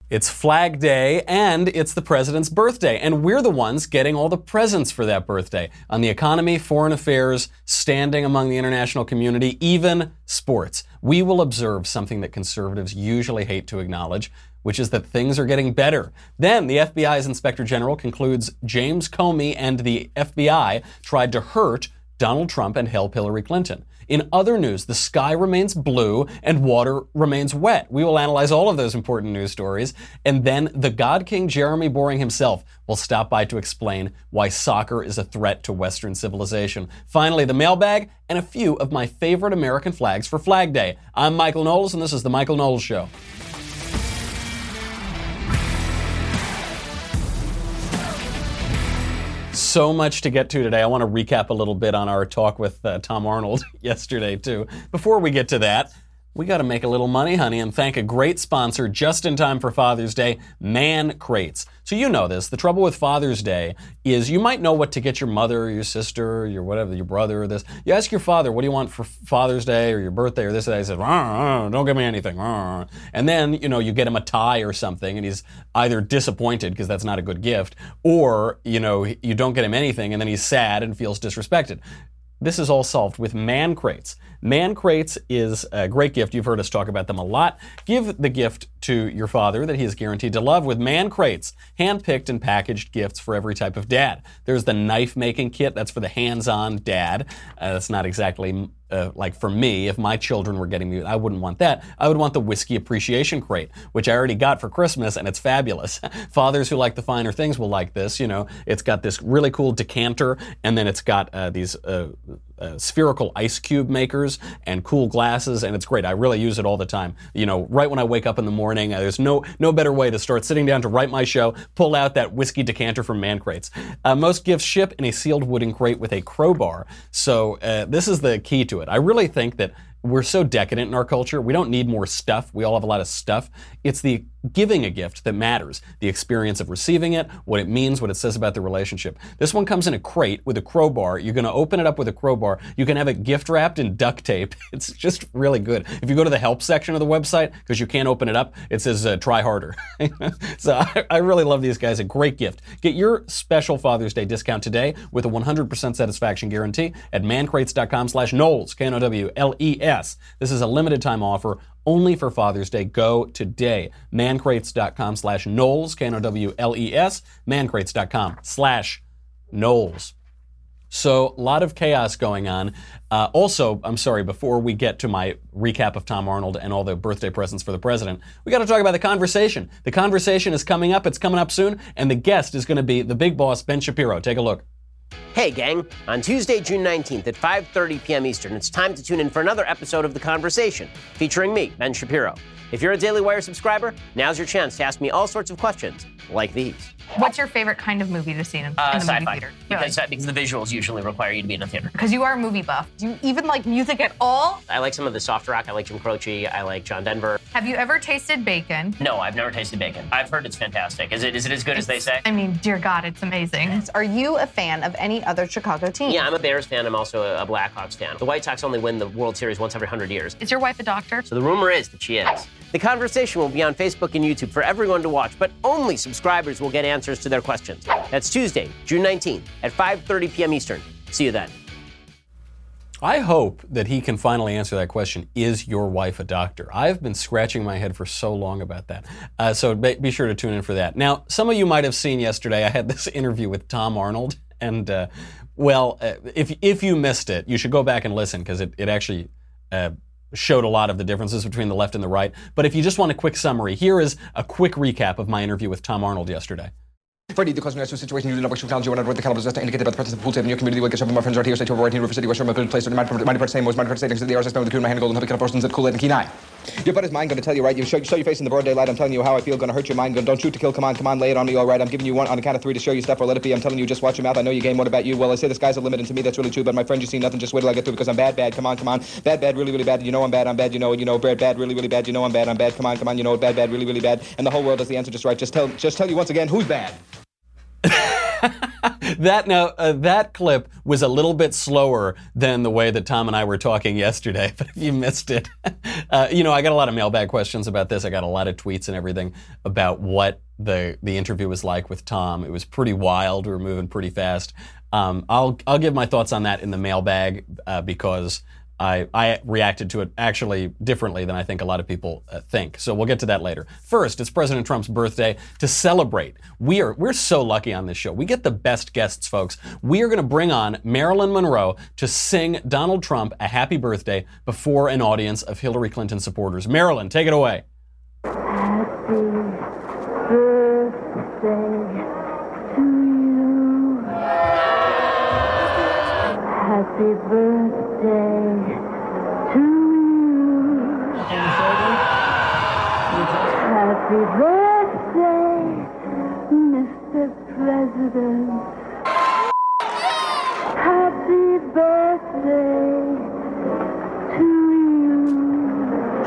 It's Flag Day, and it's the president's birthday, and we're the ones getting all the presents for that birthday. On the economy, foreign affairs, standing among the international community, even sports. We will observe something that conservatives usually hate to acknowledge, which is that things are getting better. Then the FBI's Inspector General concludes James Comey and the FBI tried to hurt Donald Trump and help Hillary Clinton. In other news, the sky remains blue and water remains wet. We will analyze all of those important news stories. And then the God King Jeremy Boring himself will stop by to explain why soccer is a threat to Western civilization. Finally, the mailbag and a few of my favorite American flags for Flag Day. I'm Michael Knowles, and this is The Michael Knowles Show. So much to get to today. I want to recap a little bit on our talk with Tom Arnold yesterday, too. Before we get to that, we got to make a little money, honey, and thank a great sponsor just in time for Father's Day, Man Crates. So you know this. The trouble with Father's Day is you might know what to get your mother or your sister or your whatever, your brother or this. You ask your father, what do you want for Father's Day or your birthday or this or that? He says, don't give me anything. And then, you get him a tie or something, and he's either disappointed because that's not a good gift, or, you don't get him anything, and then he's sad and feels disrespected. This is all solved with Man Crates. Man Crates is a great gift. You've heard us talk about them a lot. Give the gift to your father that he is guaranteed to love with Man Crates, hand-picked and packaged gifts for every type of dad. There's the knife-making kit. That's for the hands-on dad. That's not exactly like for me. If my children were getting me, I wouldn't want that. I would want the whiskey appreciation crate, which I already got for Christmas, and it's fabulous. Fathers who like the finer things will like this. It's got this really cool decanter, and then it's got these spherical ice cube makers and cool glasses, and it's great. I really use it all the time. Right when I wake up in the morning, there's no better way to start sitting down to write my show, pull out that whiskey decanter from Man Crates. Most gifts ship in a sealed wooden crate with a crowbar, so this is the key to it. I really think that we're so decadent in our culture. We don't need more stuff. We all have a lot of stuff. It's the giving a gift that matters. The experience of receiving it, what it means, what it says about the relationship. This one comes in a crate with a crowbar. You're going to open it up with a crowbar. You can have it gift wrapped in duct tape. It's just really good. If you go to the help section of the website, because you can't open it up, it says try harder. So I really love these guys. A great gift. Get your special Father's Day discount today with a 100% satisfaction guarantee at mancrates.com/Knowles, Knowles. This is a limited time offer only for Father's Day. Go today. Mancrates.com/Knowles, Knowles, mancrates.com/Knowles. So a lot of chaos going on. Also, I'm sorry, before we get to my recap of Tom Arnold and all the birthday presents for the president, we got to talk about The Conversation. The Conversation is coming up. It's coming up soon. And the guest is going to be the big boss, Ben Shapiro. Take a look. Hey, gang. On Tuesday, June 19th at 5:30 p.m. Eastern, it's time to tune in for another episode of The Conversation, featuring me, Ben Shapiro. If you're a Daily Wire subscriber, now's your chance to ask me all sorts of questions like these. What's your favorite kind of movie to see in the movie theater? Because the visuals usually require you to be in a theater. Because you are a movie buff. Do you even like music at all? I like some of the soft rock. I like Jim Croce. I like John Denver. Have you ever tasted bacon? No, I've never tasted bacon. I've heard it's fantastic. Is it as good as they say? I mean, dear God, it's amazing. Are you a fan of any other Chicago team? Yeah, I'm a Bears fan. I'm also a Blackhawks fan. The White Sox only win the World Series once every 100 years. Is your wife a doctor? So the rumor is that she is. The Conversation will be on Facebook and YouTube for everyone to watch, but only subscribers will get answers to their questions. That's Tuesday, June 19th at 5:30 p.m. Eastern. See you then. I hope that he can finally answer that question, is your wife a doctor? I've been scratching my head for so long about that. So be sure to tune in for that. Now, some of you might have seen yesterday, I had this interview with Tom Arnold, and if you missed it, you should go back and listen, because it actually showed a lot of the differences between the left and the right. But if you just want a quick summary, here is a quick recap of my interview with Tom Arnold yesterday. Freddie, the customer situation, you know, technology, whatever the caliber is indicated by the presence of pool table in your community. Will get some of my friends right here, stay to right here, River City, West Shore, good place, so the money part same was money part stating the RSS, the cool, my hand, golden, happy kind of persons at Cool and Key 9. Your buddy's mind gonna tell you, right? You show your face in the broad daylight. I'm telling you how I feel. Gonna hurt your mind. Don't shoot to kill. Come on, lay it on me. All right. I'm giving you one on the count of 3 to show you stuff or let it be. I'm telling you, just watch your mouth. I know you game. What about you? Well, I say the sky's the limit, and to me that's really true. But my friend, you see nothing. Just wait till I get through because I'm bad. Come on. Bad, really bad. You know I'm bad. You know, bad, really bad. You know I'm bad. Come on. You know bad, really bad. And the whole world has the answer just right. Just tell you once again who's bad. That clip was a little bit slower than the way that Tom and I were talking yesterday, but if you missed it, I got a lot of mailbag questions about this. I got a lot of tweets and everything about what the interview was like with Tom. It was pretty wild. We were moving pretty fast. I'll give my thoughts on that in the mailbag because I reacted to it actually differently than I think a lot of people think. So we'll get to that later. First, it's President Trump's birthday. To celebrate, we're so lucky on this show. We get the best guests, folks. We are going to bring on Marilyn Monroe to sing Donald Trump a happy birthday before an audience of Hillary Clinton supporters. Marilyn, take it away. Happy birthday to you. Happy birthday to you. Happy birthday, Mr. President. Happy birthday to you.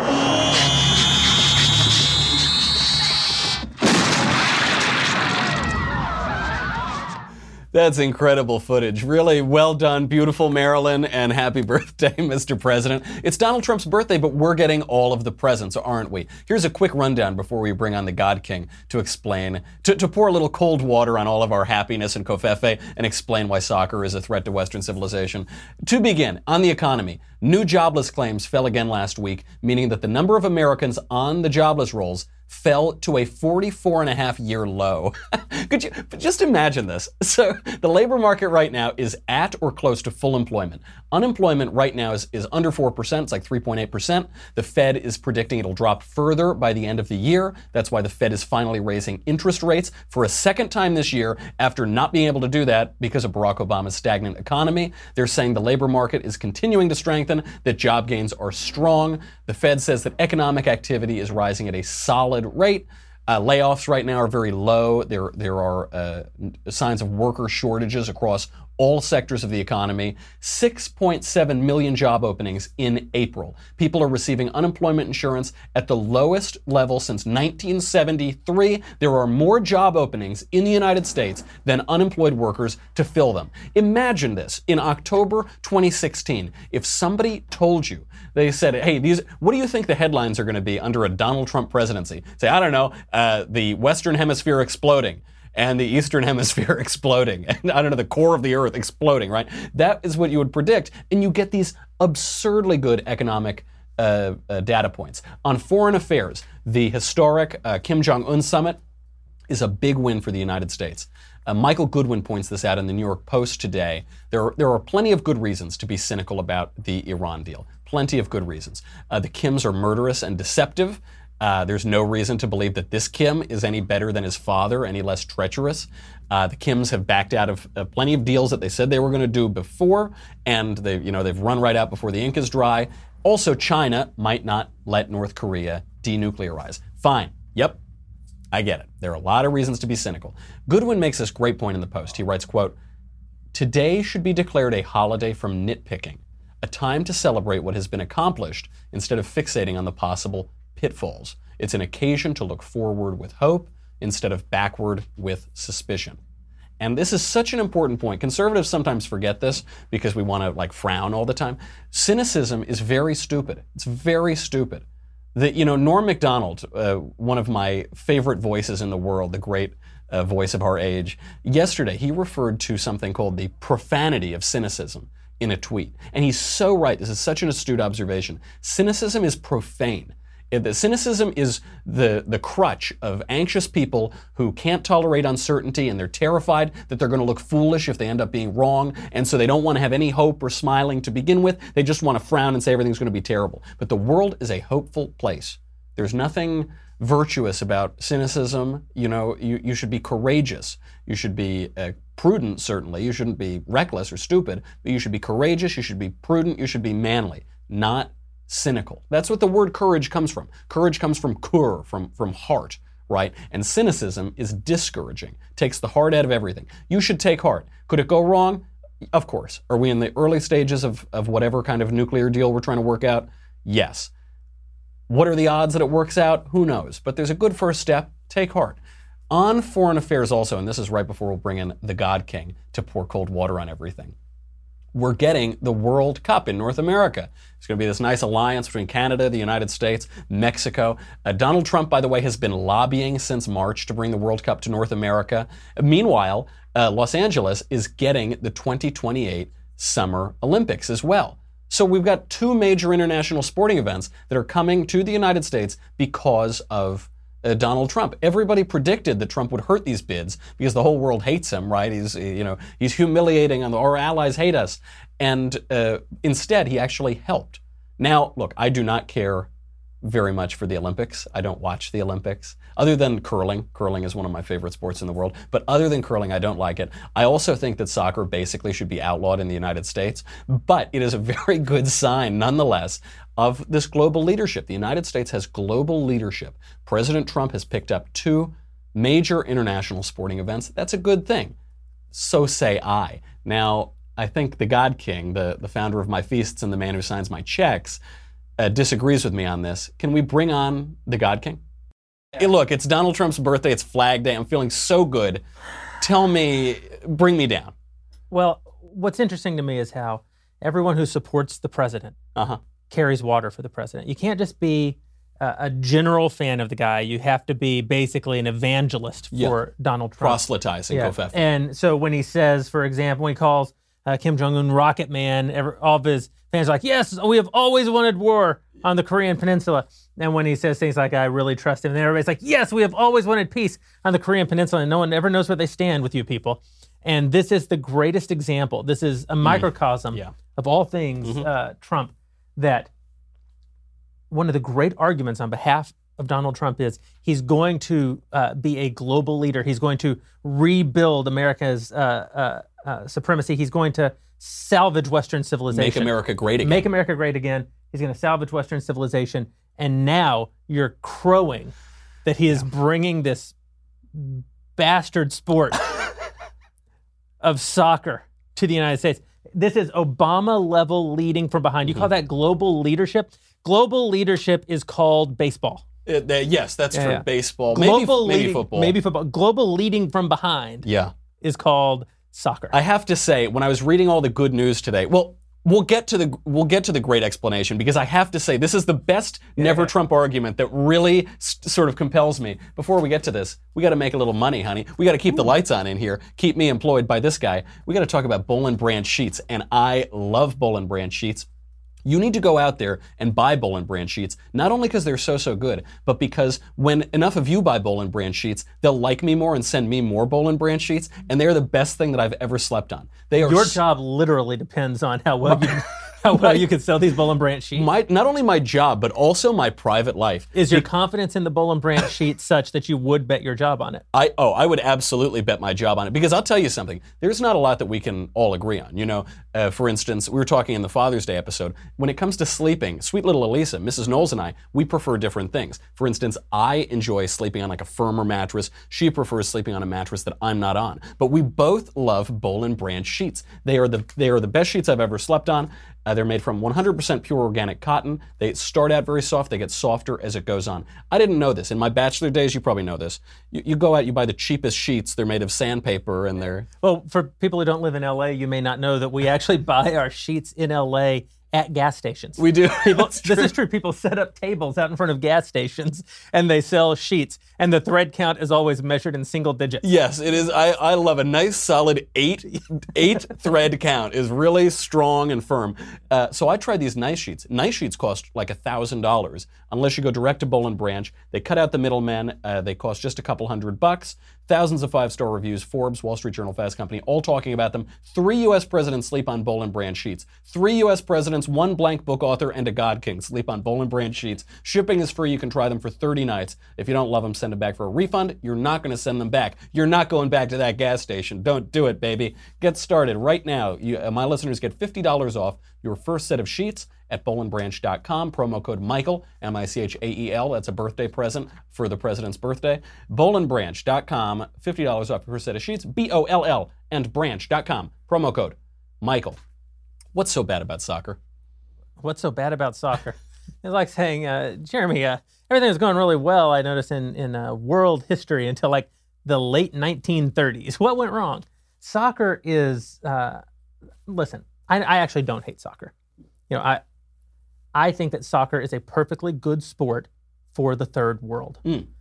That's incredible footage. Really well done, beautiful Marilyn, and happy birthday, Mr. President. It's Donald Trump's birthday, but we're getting all of the presents, aren't we? Here's a quick rundown before we bring on the God King to explain, to pour a little cold water on all of our happiness and covfefe and explain why soccer is a threat to Western civilization. To begin, on the economy, new jobless claims fell again last week, meaning that the number of Americans on the jobless rolls fell to a 44.5-year low. Could you just imagine this? So the labor market right now is at or close to full employment. Unemployment right now is under 4%. It's like 3.8%. The Fed is predicting it'll drop further by the end of the year. That's why the Fed is finally raising interest rates for a second time this year after not being able to do that because of Barack Obama's stagnant economy. They're saying the labor market is continuing to strengthen, that job gains are strong. The Fed says that economic activity is rising at a solid rate. Layoffs right now are very low. There are signs of worker shortages across all sectors of the economy. 6.7 million job openings in April. People are receiving unemployment insurance at the lowest level since 1973. There are more job openings in the United States than unemployed workers to fill them. Imagine this. In October 2016, if somebody told you, they said, hey, what do you think the headlines are going to be under a Donald Trump presidency? Say, I don't know, the Western Hemisphere exploding and the Eastern Hemisphere exploding, and I don't know, the core of the earth exploding, right? That is what you would predict, and you get these absurdly good economic data points. On foreign affairs, the historic Kim Jong-un summit is a big win for the United States. Michael Goodwin points this out in the New York Post today. There are plenty of good reasons to be cynical about the Iran deal. Plenty of good reasons. The Kims are murderous and deceptive. There's no reason to believe that this Kim is any better than his father, any less treacherous. The Kims have backed out of plenty of deals that they said they were going to do before, and they've run right out before the ink is dry. Also, China might not let North Korea denuclearize. Fine. Yep. I get it. There are a lot of reasons to be cynical. Goodwin makes this great point in the Post. He writes, quote, "Today should be declared a holiday from nitpicking, a time to celebrate what has been accomplished instead of fixating on the possible pitfalls. It's an occasion to look forward with hope instead of backward with suspicion." And this is such an important point. Conservatives sometimes forget this because we want to frown all the time. Cynicism is very stupid. It's very stupid. Norm Macdonald, one of my favorite voices in the world, the great voice of our age, yesterday he referred to something called the profanity of cynicism in a tweet. And he's so right. This is such an astute observation. Cynicism is profane. Cynicism is the crutch of anxious people who can't tolerate uncertainty, and they're terrified that they're going to look foolish if they end up being wrong, and so they don't want to have any hope or smiling to begin with. They just want to frown and say everything's going to be terrible. But the world is a hopeful place. There's nothing virtuous about cynicism. You should be courageous. You should be prudent, certainly. You shouldn't be reckless or stupid, but you should be courageous, you should be prudent, you should be manly, not cynical. That's what the word courage comes from. Courage comes from kur, from heart, right? And cynicism is discouraging, takes the heart out of everything. You should take heart. Could it go wrong? Of course. Are we in the early stages of whatever kind of nuclear deal we're trying to work out? Yes. What are the odds that it works out? Who knows? But there's a good first step. Take heart. On foreign affairs also, and this is right before we'll bring in the God King to pour cold water on everything, we're getting the World Cup in North America. It's going to be this nice alliance between Canada, the United States, Mexico. Donald Trump, by the way, has been lobbying since March to bring the World Cup to North America. Meanwhile, Los Angeles is getting the 2028 Summer Olympics as well. So we've got two major international sporting events that are coming to the United States because of Donald Trump. Everybody predicted that Trump would hurt these bids because the whole world hates him, right? He's humiliating, and our allies hate us. And instead, he actually helped. Now, look, I do not care very much for the Olympics. I don't watch the Olympics. Other than curling. Curling is one of my favorite sports in the world. But other than curling, I don't like it. I also think that soccer basically should be outlawed in the United States. But it is a very good sign, nonetheless, of this global leadership. The United States has global leadership. President Trump has picked up two major international sporting events. That's a good thing. So say I. Now, I think the God King, the founder of my feasts and the man who signs my checks, disagrees with me on this. Can we bring on the God King? Hey, look, it's Donald Trump's birthday. It's Flag Day. I'm feeling so good. Tell me, bring me down. Well, what's interesting to me is how everyone who supports the president carries water for the president. You can't just be a general fan of the guy. You have to be basically an evangelist for Donald Trump. Proselytizing, Kofef. And so when he says, for example, when he calls Kim Jong-un Rocket Man, all of his fans are like, yes, we have always wanted war on the Korean Peninsula. And when he says things like, I really trust him, then everybody's like, yes, we have always wanted peace on the Korean Peninsula, and no one ever knows where they stand with you people. And this is the greatest example. This is a microcosm of all things Trump, that one of the great arguments on behalf of Donald Trump is he's going to be a global leader. He's going to rebuild America's supremacy. He's going to salvage Western civilization. Make America great again. Make America great again. He's going to salvage Western civilization. And now you're crowing that he is bringing this bastard sport of soccer to the United States. This is Obama-level leading from behind. You call that global leadership? Global leadership is called baseball. Yes, that's true. Baseball, Maybe football. Maybe football. Global leading from behind is called soccer. I have to say, when I was reading all the good news today, well, we'll get to the great explanation, because I have to say this is the best Never Trump argument that really sort of compels me. Before we get to this, we got to make a little money, honey. We got to keep the lights on in here. Keep me employed by this guy. We got to talk about Boll & Branch sheets, and I love Boll & Branch sheets. You need to go out there and buy Boll & Branch sheets, not only because they're so good, but because when enough of you buy Boll & Branch sheets, they'll like me more and send me more Boll & Branch sheets, and they're the best thing that I've ever slept on. They are Your job literally depends on how well you can sell these Boll & Branch sheets. Not only my job, but also my private life. Is your confidence in the Boll & Branch sheet such that you would bet your job on it? I would absolutely bet my job on it, because I'll tell you something. There's not a lot that we can all agree on. You know, for instance, we were talking in the Father's Day episode. When it comes to sleeping, sweet little Elisa, Mrs. Knowles and I, we prefer different things. For instance, I enjoy sleeping on like a firmer mattress. She prefers sleeping on a mattress that I'm not on. But we both love Boll & Branch sheets. They are the best sheets I've ever slept on. They're made from 100% pure organic cotton. They start out very soft. They get softer as it goes on. I didn't know this. In my bachelor days, you probably know this. You go out, you buy the cheapest sheets. They're made of sandpaper, and they're... Well, for people who don't live in L.A., you may not know that we actually buy our sheets in L.A. at gas stations. We do. This is true. People set up tables out in front of gas stations, and they sell sheets, and the thread count is always measured in single digits. Yes, it is. I love a nice solid eight thread count is really strong and firm. So I tried these Nice sheets. Nice sheets cost like $1,000 unless you go direct to Boll & Branch. They cut out the middlemen. They cost just a couple $100. Thousands of 5-star reviews. Forbes, Wall Street Journal, Fast Company, all talking about them. 3 U.S. presidents sleep on Boll & Branch sheets. 3 U.S. presidents, 1 blank book author, and a God King sleep on Boll & Branch sheets. Shipping is free. You can try them for 30 nights. If you don't love them, send them back for a refund. You're not going to send them back. You're not going back to that gas station. Don't do it, baby. Get started right now. My listeners get $50 off your first set of sheets at bollandbranch.com. Promo code Michael, M-I-C-H-A-E-L. That's a birthday present for the president's birthday. Bollandbranch.com, $50 off your first set of sheets. B-O-L-L and branch.com. Promo code Michael. What's so bad about soccer? What's so bad about soccer? It's like saying, Jeremy, everything was going really well, I noticed, in world history until like the late 1930s. What went wrong? Soccer is, listen, I actually don't hate soccer. You know, I think that soccer is a perfectly good sport for the third world.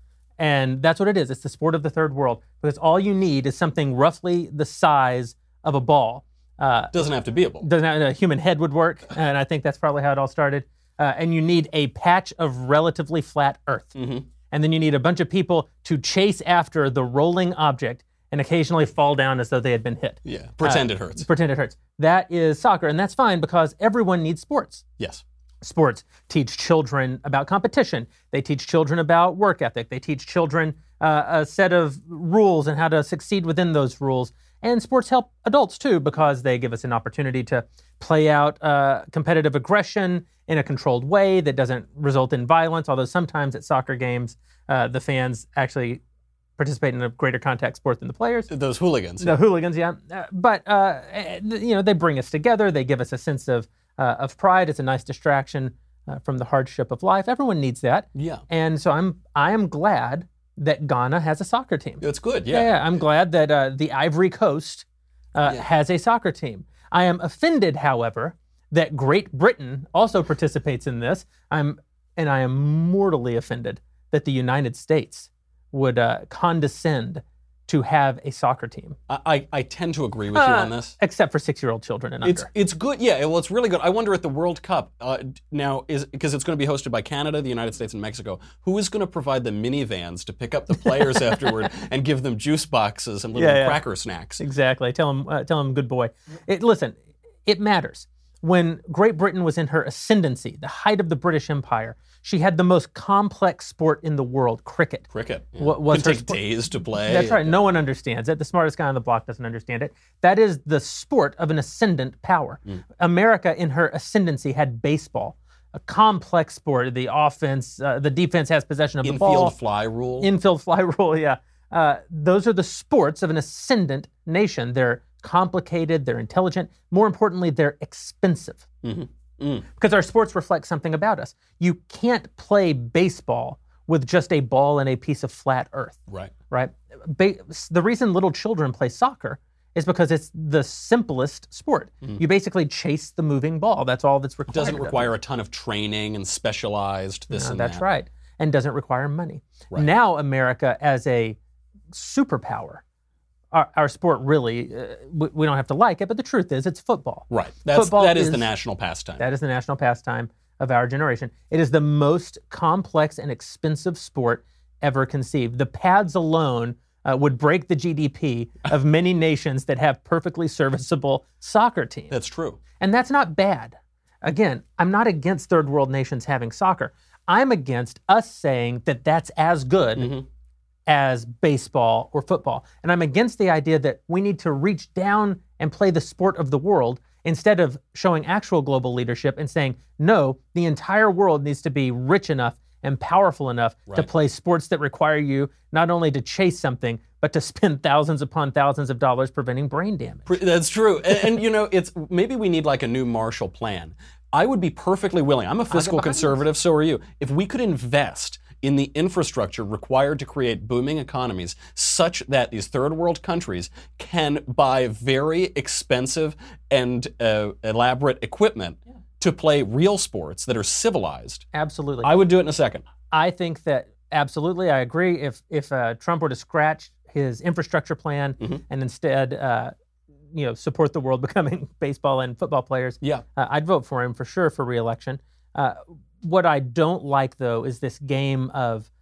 And that's what it is. It's the sport of the third world because all you need is something roughly the size of a ball. Doesn't have to be a ball. Doesn't have, a human head would work, and I think that's probably how it all started. And you need a patch of relatively flat earth. And then you need a bunch of people to chase after the rolling object and occasionally fall down as though they had been hit. Yeah, pretend it hurts. Pretend it hurts. That is soccer, and that's fine because everyone needs sports. Yes. Sports teach children about competition. They teach children about work ethic. They teach children a set of rules and how to succeed within those rules. And sports help adults too because they give us an opportunity to play out competitive aggression in a controlled way that doesn't result in violence, although sometimes at soccer games, the fans actually participate in a greater contact sport than the players. Those hooligans. The hooligans, yeah. But they bring us together. They give us a sense of pride. It's a nice distraction from the hardship of life. Everyone needs that. Yeah. And so I am glad that Ghana has a soccer team. It's good, yeah. I'm glad that the Ivory Coast has a soccer team. I am offended, however, that Great Britain also participates in this. I am mortally offended that the United States would condescend to have a soccer team. I tend to agree with you on this. Except for 6-year-old children and under. It's good, yeah. Well, it's really good. I wonder at the World Cup now, because it's going to be hosted by Canada, the United States, and Mexico, who is going to provide the minivans to pick up the players afterward and give them juice boxes and little cracker snacks? Exactly. Tell them good boy. Listen, it matters. When Great Britain was in her ascendancy, the height of the British Empire, she had the most complex sport in the world, cricket. Cricket. Yeah. Was can take days to play. That's right. No one understands it. The smartest guy on the block doesn't understand it. That is the sport of an ascendant power. America, in her ascendancy, had baseball, a complex sport. The offense, the defense has possession of the ball. Infield fly rule. Infield fly rule, yeah. Those are the sports of an ascendant nation. They're complicated, they're intelligent. More importantly, they're expensive. Because our sports reflect something about us. You can't play baseball with just a ball and a piece of flat earth. Right? The reason little children play soccer is because it's the simplest sport. You basically chase the moving ball. That's all that's required. It doesn't require a ton of training and specialized this and that's that. That's right. And doesn't require money. Right. Now America, as a superpower, our sport really, we don't have to like it, but the truth is it's football. Right. Football that is the national pastime. That is the national pastime of our generation. It is the most complex and expensive sport ever conceived. The pads alone would break the GDP of many nations that have perfectly serviceable soccer teams. That's true. And that's not bad. Again, I'm not against third world nations having soccer. I'm against us saying that that's as good as baseball or football. And I'm against the idea that we need to reach down and play the sport of the world instead of showing actual global leadership and saying, no, the entire world needs to be rich enough and powerful enough to play sports that require you not only to chase something, but to spend thousands upon thousands of dollars preventing brain damage. That's true. And it's maybe we need like a new Marshall Plan. I would be perfectly willing. I'm a fiscal conservative, so are you. If we could invest in the infrastructure required to create booming economies such that these third world countries can buy very expensive and elaborate equipment to play real sports that are civilized. Absolutely. I would do it in a second. I think that absolutely, I agree. If Trump were to scratch his infrastructure plan and instead support the world becoming baseball and football players, I'd vote for him for sure for re-election. What I don't like, though, is this game of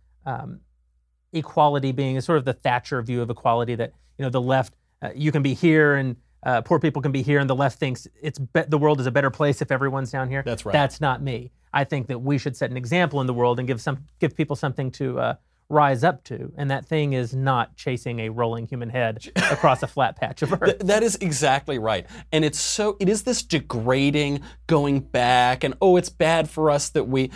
equality being sort of the Thatcher view of equality that, the left, you can be here and poor people can be here, and the left thinks the world is a better place if everyone's down here. That's right. That's not me. I think that we should set an example in the world and give people something to rise up to, and that thing is not chasing a rolling human head across a flat patch of earth. That is exactly right. And it is this degrading going back and, it's bad for us that and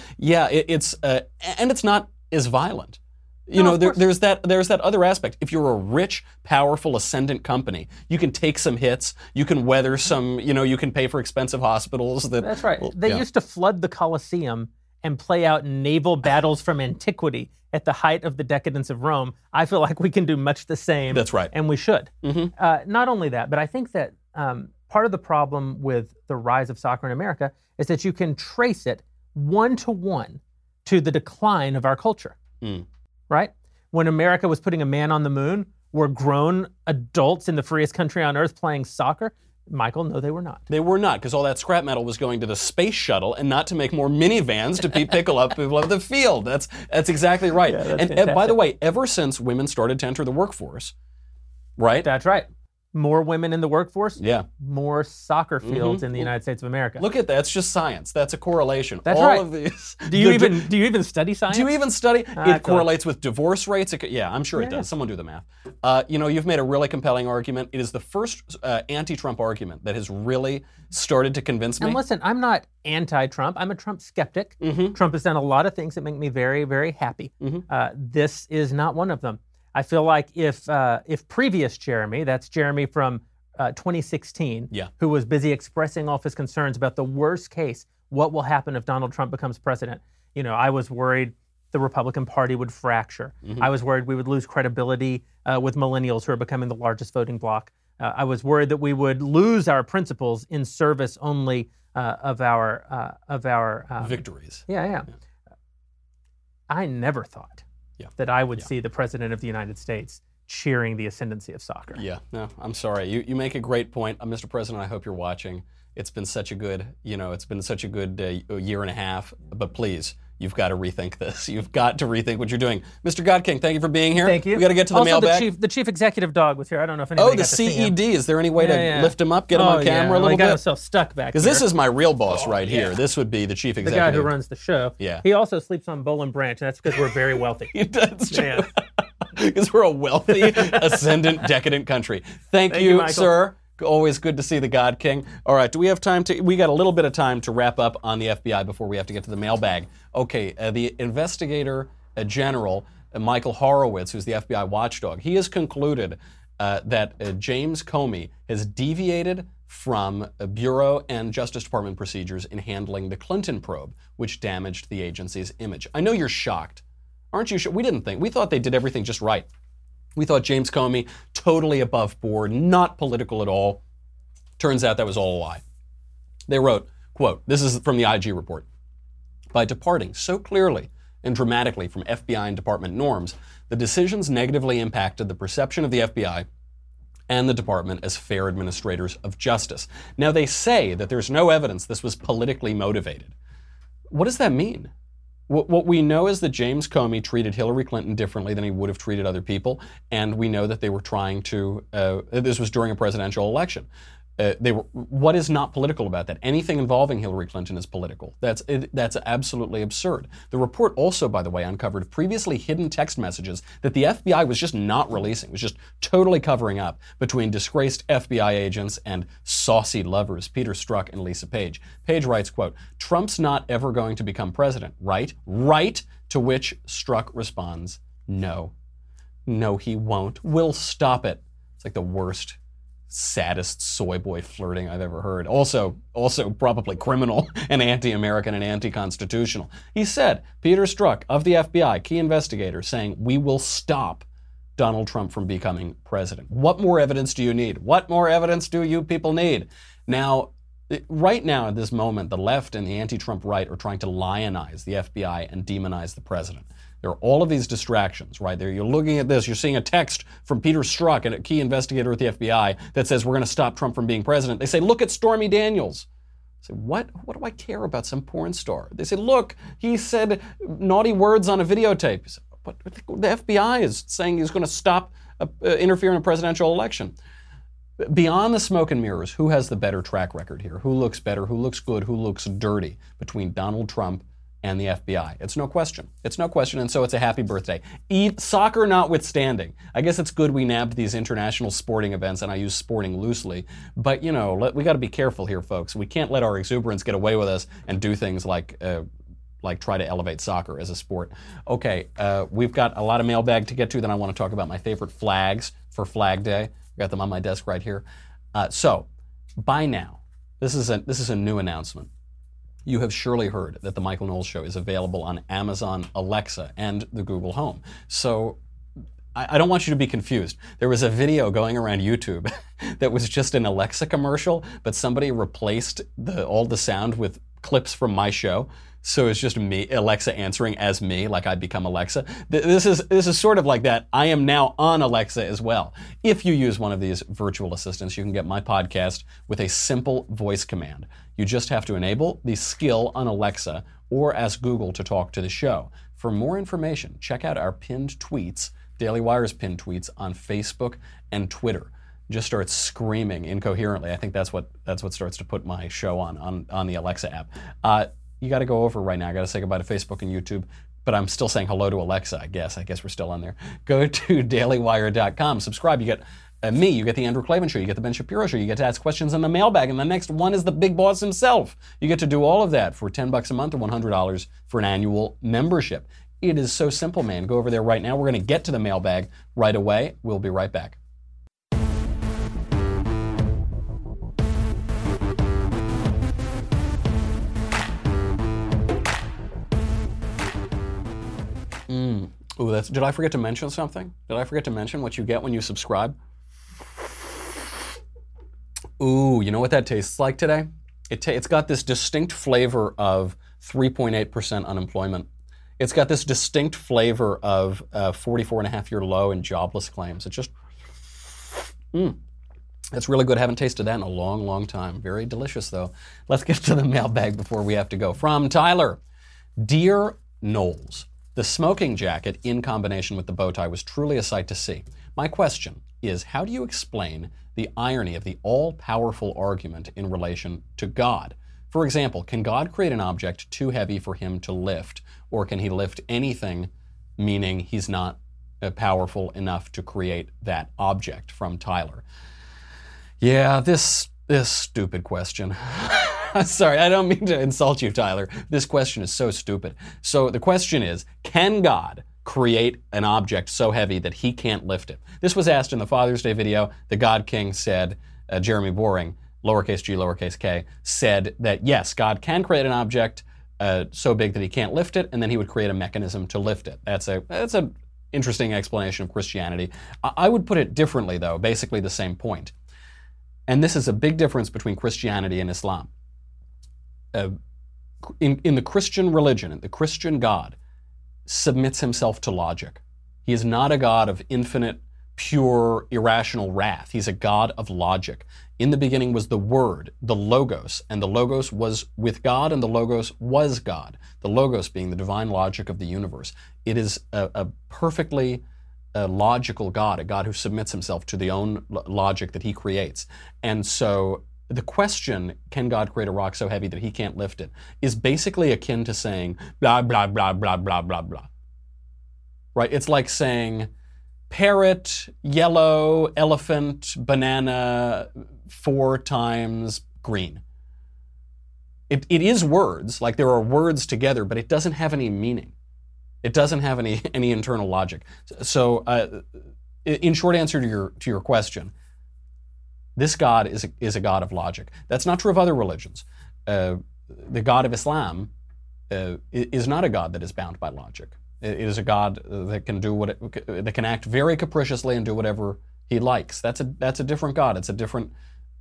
it's not as violent. There's that other aspect. If you're a rich, powerful, ascendant company, you can take some hits, you can weather some, you can pay for expensive hospitals. That's right. They used to flood the Colosseum and play out naval battles from antiquity at the height of the decadence of Rome, I feel like we can do much the same. That's right. And we should. Not only that, but I think that part of the problem with the rise of soccer in America is that you can trace it one-to-one to the decline of our culture, right? When America was putting a man on the moon, were grown adults in the freest country on earth playing soccer? Michael, no, they were not. They were not, because all that scrap metal was going to the space shuttle and not to make more minivans to pick up people off the field. That's exactly right. Yeah, that's and by fantastic. the way, ever since women started to enter the workforce, right? That's right. More women in the workforce, Yeah. more soccer fields in the United States of America. Look at that. It's just science. That's a correlation. That's all right. of these. Do you even study science? Do you even study? I It correlates with divorce rates. Yeah, I'm sure it Yeah. does. Someone do the math. You've made a really compelling argument. It is the first anti-Trump argument that has really started to convince me. And listen, I'm not anti-Trump. I'm a Trump skeptic. Trump has done a lot of things that make me very, very happy. This is not one of them. I feel like if previous Jeremy, that's Jeremy from 2016, Yeah. who was busy expressing all of his concerns about the worst case, what will happen if Donald Trump becomes president? I was worried the Republican Party would fracture. I was worried we would lose credibility with millennials who are becoming the largest voting bloc. I was worried that we would lose our principles in service only of our Victories. Yeah. I never thought that I would see the President of the United States cheering the ascendancy of soccer. Yeah, no, I'm sorry. You make a great point. Mr. President, I hope you're watching. It's been such a good, year and a half, but please, you've got to rethink this. You've got to rethink what you're doing. Mr. Godking, thank you for being here. Thank you. We got to get to the also, mailbag. the chief executive dog was here. I don't know if anybody Oh, the got to see him. CED. Is there any way to Yeah. lift him up, get him on camera a He little got bit? himself stuck back Because here. this is my real boss right here. This would be the chief the executive. guy who runs the show. Yeah. He also sleeps on Boll & Branch, and that's because we're very wealthy. That's true. Yeah. Because we're a wealthy, ascendant, decadent country. Thank you, you, Michael. sir. Always good to see the God King. All right, do we have time to? We got a little bit of time to wrap up on the FBI before we have to get to the mailbag. Okay, the investigator general, Michael Horowitz, who's the FBI watchdog, he has concluded that James Comey has deviated from Bureau and Justice Department procedures in handling the Clinton probe, which damaged the agency's image. I know you're shocked. Aren't you sure? We thought they did everything just right. We thought James Comey, totally above board, not political at all. Turns out that was all a lie. They wrote, quote, this is from the IG report, by departing so clearly and dramatically from FBI and department norms, the decisions negatively impacted the perception of the FBI and the department as fair administrators of justice. Now they say that there's no evidence this was politically motivated. What does that mean? What we know is that James Comey treated Hillary Clinton differently than he would have treated other people, and we know that they were trying to, this was during a presidential election. What is not political about that? Anything involving Hillary Clinton is political. That's absolutely absurd. The report also, by the way, uncovered previously hidden text messages that the FBI was just not releasing, was just totally covering up between disgraced FBI agents and saucy lovers, Peter Strzok and Lisa Page. Page writes, quote, Trump's not ever going to become president, right? Right? To which Strzok responds, no. No, he won't. We'll stop it. It's like the worst, saddest soy boy flirting I've ever heard. Also probably criminal and anti-American and anti-constitutional. He said, Peter Strzok of the FBI, key investigator, saying, we will stop Donald Trump from becoming president. What more evidence do you need? What more evidence do you people need? Now, right now at this moment, the left and the anti-Trump right are trying to lionize the FBI and demonize the president. There are all of these distractions, right? There, you're looking at this, you're seeing a text from Peter Strzok, a key investigator at the FBI, that says we're going to stop Trump from being president. They say, look at Stormy Daniels. I say, what? What do I care about some porn star? They say, look, he said naughty words on a videotape. Say, but the FBI is saying he's going to stop interfering in a presidential election. Beyond the smoke and mirrors, who has the better track record here? Who looks better? Who looks good? Who looks dirty between Donald Trump and the FBI? It's no question. It's no question, and so it's a happy birthday. Soccer notwithstanding, I guess it's good we nabbed these international sporting events, and I use sporting loosely, but we got to be careful here, folks. We can't let our exuberance get away with us and do things like try to elevate soccer as a sport. Okay, we've got a lot of mailbag to get to, then I want to talk about my favorite flags for Flag Day. I've got them on my desk right here. So, by now, this is a new announcement. You have surely heard that The Michael Knowles Show is available on Amazon Alexa and the Google Home. So I don't want you to be confused. There was a video going around YouTube that was just an Alexa commercial, but somebody replaced all the sound with clips from my show. So it's just me, Alexa answering as me, like I'd become Alexa. This is sort of like that. I am now on Alexa as well. If you use one of these virtual assistants, you can get my podcast with a simple voice command. You just have to enable the skill on Alexa or ask Google to talk to the show. For more information, check out our pinned tweets, Daily Wire's pinned tweets on Facebook and Twitter. Just start screaming incoherently. I think that's what starts to put my show on the Alexa app. You got to go over right now. I got to say goodbye to Facebook and YouTube, but I'm still saying hello to Alexa, I guess. I guess we're still on there. Go to dailywire.com. Subscribe. You get me. You get the Andrew Klavan Show. You get the Ben Shapiro Show. You get to ask questions in the mailbag. And the next one is the big boss himself. You get to do all of that for $10 a month or $100 for an annual membership. It is so simple, man. Go over there right now. We're going to get to the mailbag right away. We'll be right back. Ooh, did I forget to mention something? Did I forget to mention what you get when you subscribe? Ooh, you know what that tastes like today? It's got this distinct flavor of 3.8% unemployment. It's got this distinct flavor of 44.5-year low in jobless claims. It's just, it's really good. Haven't tasted that in a long, long time. Very delicious, though. Let's get to the mailbag before we have to go. From Tyler, Dear Knowles, the smoking jacket in combination with the bow tie was truly a sight to see. My question is, how do you explain the irony of the all-powerful argument in relation to God? For example, can God create an object too heavy for him to lift, or can he lift anything, meaning he's not powerful enough to create that object? From Tyler. Yeah, this stupid question. Sorry, I don't mean to insult you, Tyler. This question is so stupid. So the question is, can God create an object so heavy that he can't lift it? This was asked in the Father's Day video. The God King said, Jeremy Boring, lowercase g, lowercase k, said that yes, God can create an object so big that he can't lift it, and then he would create a mechanism to lift it. That's an interesting explanation of Christianity. I would put it differently, though, basically the same point. And this is a big difference between Christianity and Islam. In the Christian religion, the Christian God submits himself to logic. He is not a God of infinite, pure, irrational wrath. He's a God of logic. In the beginning was the Word, the Logos, and the Logos was with God, and the Logos was God. The Logos being the divine logic of the universe. It is a perfectly logical God, a God who submits himself to the own logic that he creates. And so the question, can God create a rock so heavy that he can't lift it, is basically akin to saying, blah, blah, blah, blah, blah, blah, blah. Right? It's like saying, parrot, yellow, elephant, banana, 4 times green. It is words, like there are words together, but it doesn't have any meaning. It doesn't have any internal logic. So, in short answer to your question, this God is a God of logic. That's not true of other religions. The God of Islam is not a God that is bound by logic. It is a God that can that can act very capriciously and do whatever he likes. That's a different God. It's a different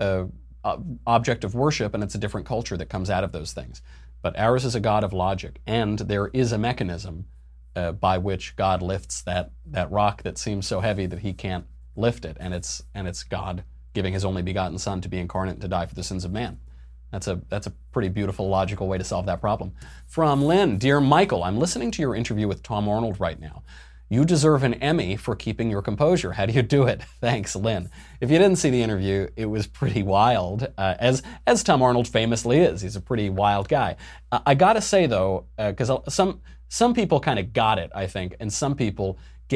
object of worship, and it's a different culture that comes out of those things. But ours is a God of logic, and there is a mechanism by which God lifts that rock that seems so heavy that he can't lift it, and it's God giving his only begotten Son to be incarnate and to die for the sins of man. That's a pretty beautiful, logical way to solve that problem. From Lynn, Dear Michael, I'm listening to your interview with Tom Arnold right now. You deserve an Emmy for keeping your composure. How do you do it? Thanks, Lynn. If you didn't see the interview, it was pretty wild, as Tom Arnold famously is. He's a pretty wild guy. I gotta say though, because some people kind of got it, I think, and some people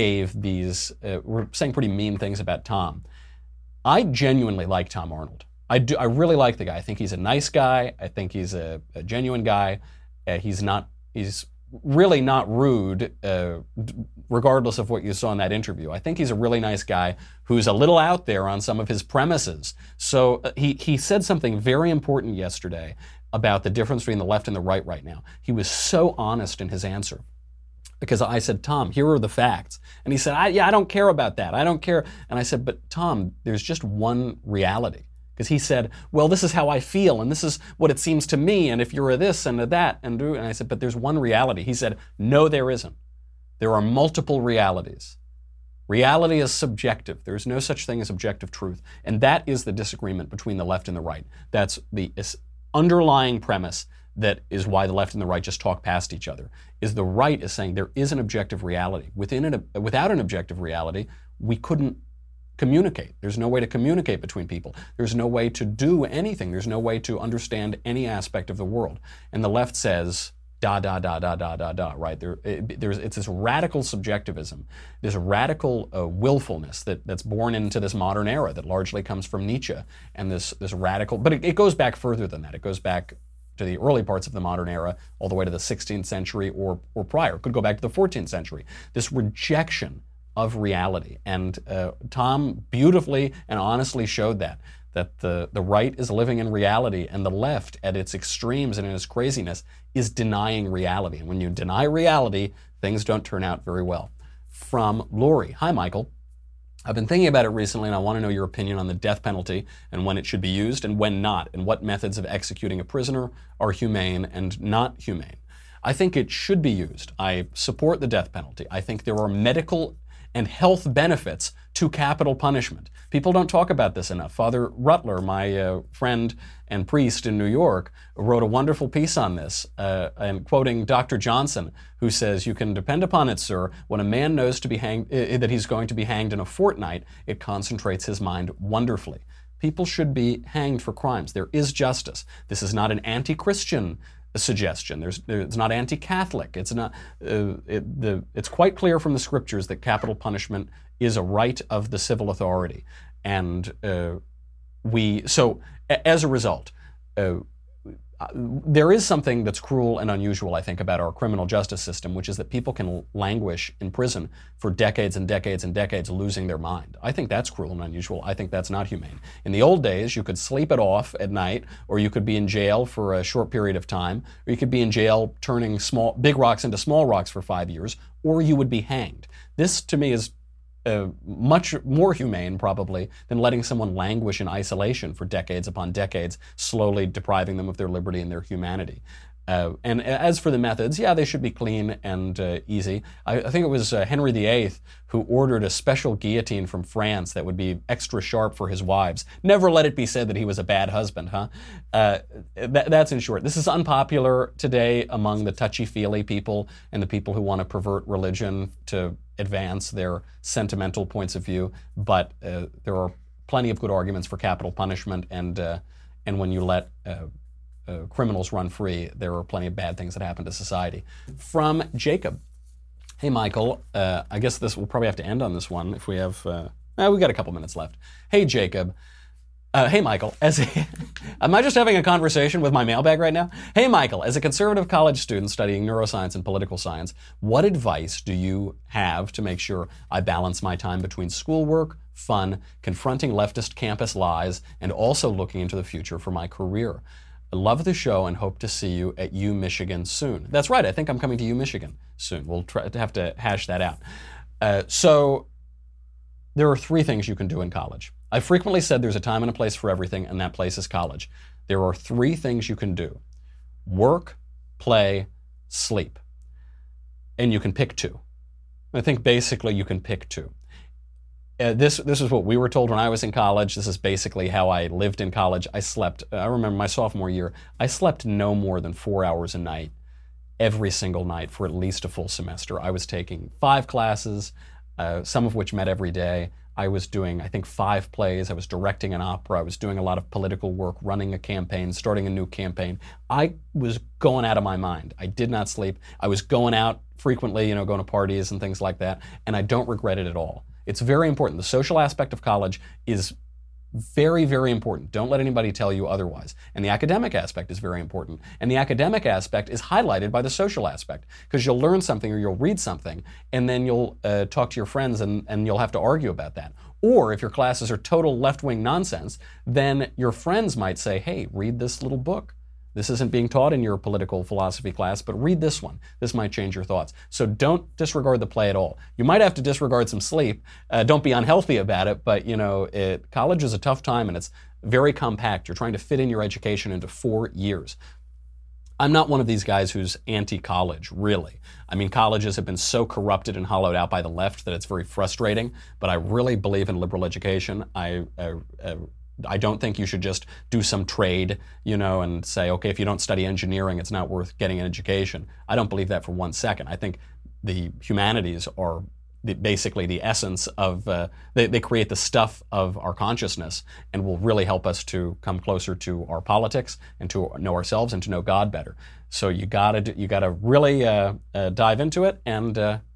were saying pretty mean things about Tom. I genuinely like Tom Arnold. I really like the guy. I think he's a nice guy. I think he's a genuine guy. He's really not rude, regardless of what you saw in that interview. I think he's a really nice guy who's a little out there on some of his premises. So he said something very important yesterday about the difference between the left and the right now. He was so honest in his answer. Because I said, Tom, here are the facts. And he said, I don't care about that. I don't care. And I said, but Tom, there's just one reality. Because he said, well, this is how I feel, and this is what it seems to me, and if you're a this and a that, and I said, but there's one reality. He said, no, there isn't. There are multiple realities. Reality is subjective. There's no such thing as objective truth. And that is the disagreement between the left and the right. That's the underlying premise that is why the left and the right just talk past each other, is the right is saying there is an objective reality. Without an objective reality, we couldn't communicate. There's no way to communicate between people. There's no way to do anything. There's no way to understand any aspect of the world. And the left says, right? It's this radical subjectivism, this radical willfulness that's born into this modern era that largely comes from Nietzsche, and this radical, but it goes back further than that. It goes back to the early parts of the modern era, all the way to the 16th century or prior. It could go back to the 14th century. This rejection of reality. And Tom beautifully and honestly showed that the right is living in reality, and the left, at its extremes and in its craziness, is denying reality. And when you deny reality, things don't turn out very well. From Lori. Hi, Michael. I've been thinking about it recently, and I want to know your opinion on the death penalty and when it should be used and when not, and what methods of executing a prisoner are humane and not humane. I think it should be used. I support the death penalty. I think there are medical and health benefits to capital punishment. People don't talk about this enough. Father Rutler, my friend and priest in New York, wrote a wonderful piece on this, and quoting Dr. Johnson, who says, "You can depend upon it, sir, when a man knows to be hanged, that he's going to be hanged in a fortnight, it concentrates his mind wonderfully." People should be hanged for crimes. There is justice. This is not an anti-Christian suggestion. It's not anti-Catholic. It's not. It's quite clear from the scriptures that capital punishment is a right of the civil authority, and so as a result, there is something that's cruel and unusual, I think, about our criminal justice system, which is that people can languish in prison for decades and decades and decades, losing their mind. I think that's cruel and unusual. I think that's not humane. In the old days, you could sleep it off at night, or you could be in jail for a short period of time, or you could be in jail turning big rocks into small rocks for 5 years, or you would be hanged. This, to me, is much more humane, probably, than letting someone languish in isolation for decades upon decades, slowly depriving them of their liberty and their humanity. And as for the methods, yeah, they should be clean and easy. I think it was Henry VIII who ordered a special guillotine from France that would be extra sharp for his wives. Never let it be said that he was a bad husband, huh? That's in short. This is unpopular today among the touchy-feely people and the people who want to pervert religion to advance their sentimental points of view, but there are plenty of good arguments for capital punishment, and when you let criminals run free, there are plenty of bad things that happen to society. From Jacob. Hey, Michael. I guess we'll probably have to end on this one if we have, we've got a couple minutes left. Hey, Jacob. Hey, Michael. Am I just having a conversation with my mailbag right now? Hey, Michael, as a conservative college student studying neuroscience and political science, what advice do you have to make sure I balance my time between schoolwork, fun, confronting leftist campus lies, and also looking into the future for my career? I love the show and hope to see you at U Michigan soon. That's right. I think I'm coming to U Michigan soon. We'll have to hash that out. So there are 3 things you can do in college. I frequently said there's a time and a place for everything, and that place is college. There are 3 things you can do: work, play, sleep. And you can pick 2. I think basically you can pick 2. This is what we were told when I was in college. This is basically how I lived in college. I remember my sophomore year, I slept no more than 4 hours a night, every single night for at least a full semester. I was taking 5 classes, some of which met every day. I was doing, I think, 5 plays. I was directing an opera. I was doing a lot of political work, running a campaign, starting a new campaign. I was going out of my mind. I did not sleep. I was going out frequently, going to parties and things like that, and I don't regret it at all. It's very important. The social aspect of college is very, very important. Don't let anybody tell you otherwise. And the academic aspect is very important. And the academic aspect is highlighted by the social aspect, because you'll learn something or you'll read something, and then you'll talk to your friends and you'll have to argue about that. Or if your classes are total left-wing nonsense, then your friends might say, hey, read this little book This isn't being taught in your political philosophy class, but read this one. This might change your thoughts. So don't disregard the play at all. You might have to disregard some sleep. Don't be unhealthy about it, but college is a tough time and it's very compact. You're trying to fit in your education into 4 years. I'm not one of these guys who's anti-college, really. I mean, colleges have been so corrupted and hollowed out by the left that it's very frustrating, but I really believe in liberal education. I don't think you should just do some trade, and say, okay, if you don't study engineering, it's not worth getting an education. I don't believe that for 1 second. I think the humanities are basically the essence of, they create the stuff of our consciousness and will really help us to come closer to our politics and to know ourselves and to know God better. So you gotta really dive into it, and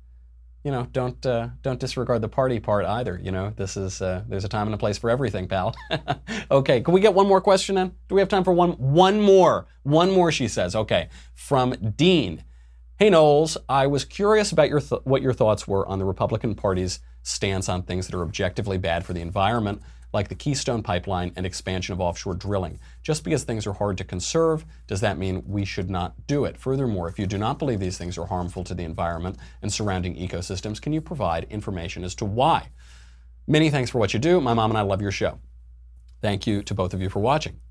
don't disregard the party part either. This is there's a time and a place for everything, pal. Okay, can we get one more question in? Do we have time for one more? One more, she says. Okay, from Dean. Hey Knowles, I was curious about what your thoughts were on the Republican Party's stance on things that are objectively bad for the environment, like the Keystone Pipeline and expansion of offshore drilling. Just because things are hard to conserve, does that mean we should not do it? Furthermore, if you do not believe these things are harmful to the environment and surrounding ecosystems, can you provide information as to why? Many thanks for what you do. My mom and I love your show. Thank you to both of you for watching.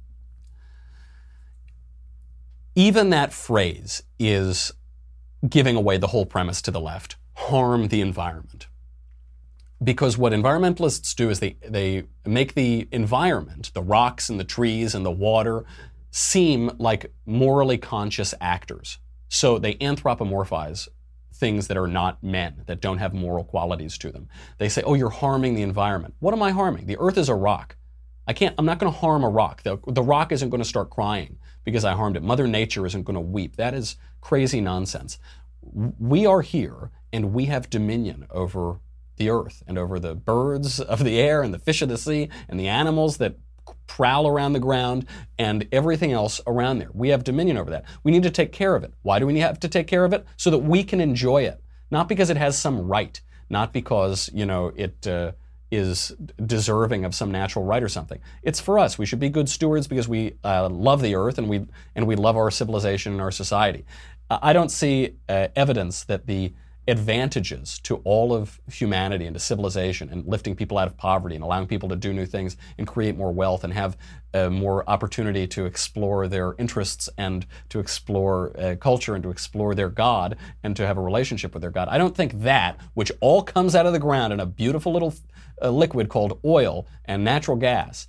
Even that phrase is giving away the whole premise to the left. Harm the environment. Because what environmentalists do is they make the environment, the rocks and the trees and the water, seem like morally conscious actors. So they anthropomorphize things that are not men, that don't have moral qualities to them. They say, oh, you're harming the environment. What am I harming? The earth is a rock. I'm not going to harm a rock. The rock isn't going to start crying because I harmed it. Mother Nature isn't going to weep. That is crazy nonsense. We are here and we have dominion over the earth and over the birds of the air and the fish of the sea and the animals that prowl around the ground and everything else around there. We have dominion over that. We need to take care of it. Why do we have to take care of it? So that we can enjoy it. Not because it has some right. Not because, it is deserving of some natural right or something. It's for us. We should be good stewards because we love the earth and we love our civilization and our society. I don't see evidence that the advantages to all of humanity and to civilization and lifting people out of poverty and allowing people to do new things and create more wealth and have more opportunity to explore their interests and to explore culture and to explore their God and to have a relationship with their God. I don't think that, which all comes out of the ground in a beautiful little liquid called oil and natural gas,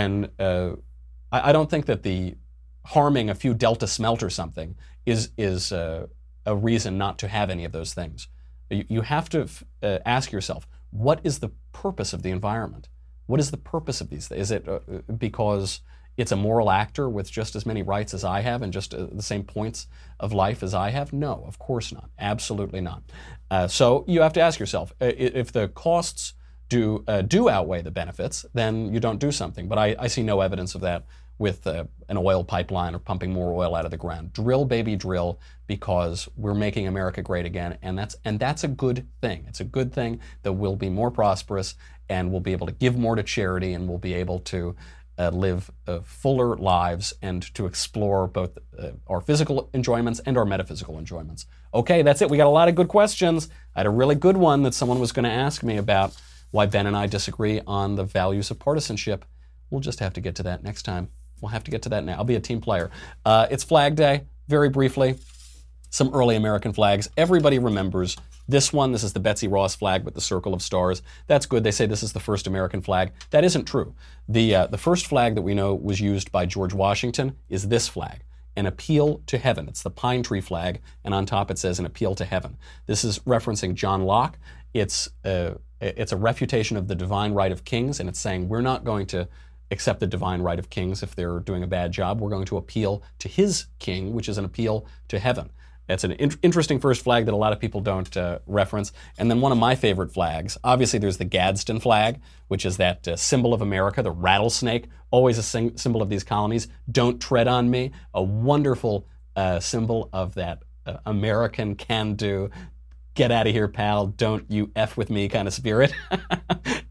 I don't think that the harming a few delta smelt or something is a reason not to have any of those things. You have to ask yourself, what is the purpose of the environment? What is the purpose of these things? Is it because it's a moral actor with just as many rights as I have and just the same points of life as I have? No, of course not. Absolutely not. So you have to ask yourself, if the costs do outweigh the benefits, then you don't do something. But I see no evidence of that with an oil pipeline or pumping more oil out of the ground. Drill, baby, drill, because we're making America great again, and that's a good thing. It's a good thing that we'll be more prosperous, and we'll be able to give more to charity, and we'll be able to live fuller lives and to explore both our physical enjoyments and our metaphysical enjoyments. Okay, that's it. We got a lot of good questions. I had a really good one that someone was going to ask me about why Ben and I disagree on the values of partisanship. We'll just have to get to that next time. We'll have to get to that now. I'll be a team player. It's Flag Day. Very briefly, some early American flags. Everybody remembers this one. This is the Betsy Ross flag with the circle of stars. That's good. They say this is the first American flag. That isn't true. The first flag that we know was used by George Washington is this flag, an appeal to heaven. It's the pine tree flag, and on top it says an appeal to heaven. This is referencing John Locke. It's a refutation of the divine right of kings, and it's saying we're not going to accept the divine right of kings if they're doing a bad job. We're going to appeal to his king, which is an appeal to heaven. That's an interesting first flag that a lot of people don't reference. And then one of my favorite flags, obviously there's the Gadsden flag, which is that symbol of America, the rattlesnake, always a symbol of these colonies. Don't tread on me, a wonderful symbol of that American can-do, get out of here, pal, don't you F with me kind of spirit.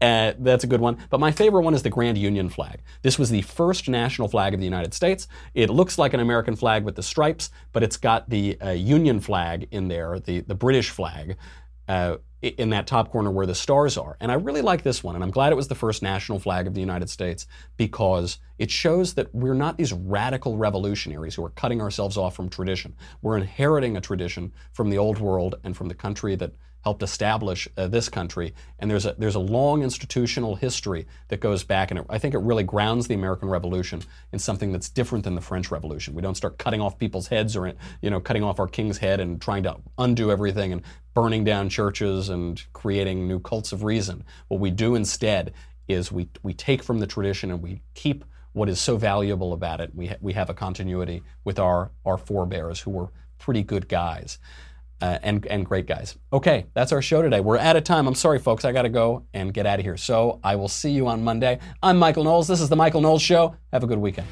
That's a good one. But my favorite one is the Grand Union flag. This was the first national flag of the United States. It looks like an American flag with the stripes, but it's got the Union flag in there, the British flag, in that top corner where the stars are. And I really like this one, and I'm glad it was the first national flag of the United States because it shows that we're not these radical revolutionaries who are cutting ourselves off from tradition. We're inheriting a tradition from the old world and from the country that helped establish this country, and there's a long institutional history that goes back, and I think it really grounds the American Revolution in something that's different than the French Revolution. We don't start cutting off people's heads or cutting off our king's head and trying to undo everything and burning down churches and creating new cults of reason. What we do instead is we take from the tradition and we keep what is so valuable about it. We have a continuity with our forebears who were pretty good guys. And great guys. Okay, that's our show today. We're out of time. I'm sorry, folks. I got to go and get out of here. So I will see you on Monday. I'm Michael Knowles. This is The Michael Knowles Show. Have a good weekend.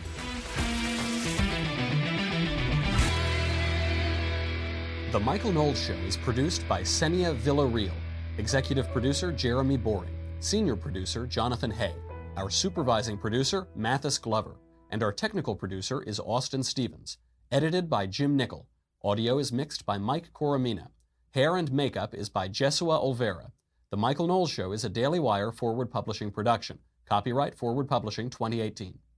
The Michael Knowles Show is produced by Senia Villarreal. Executive producer, Jeremy Boring. Senior producer, Jonathan Hay. Our supervising producer, Mathis Glover. And our technical producer is Austin Stevens. Edited by Jim Nickel. Audio is mixed by Mike Coromina. Hair and makeup is by Jesua Olvera. The Michael Knowles Show is a Daily Wire Forward Publishing production. Copyright Forward Publishing 2018.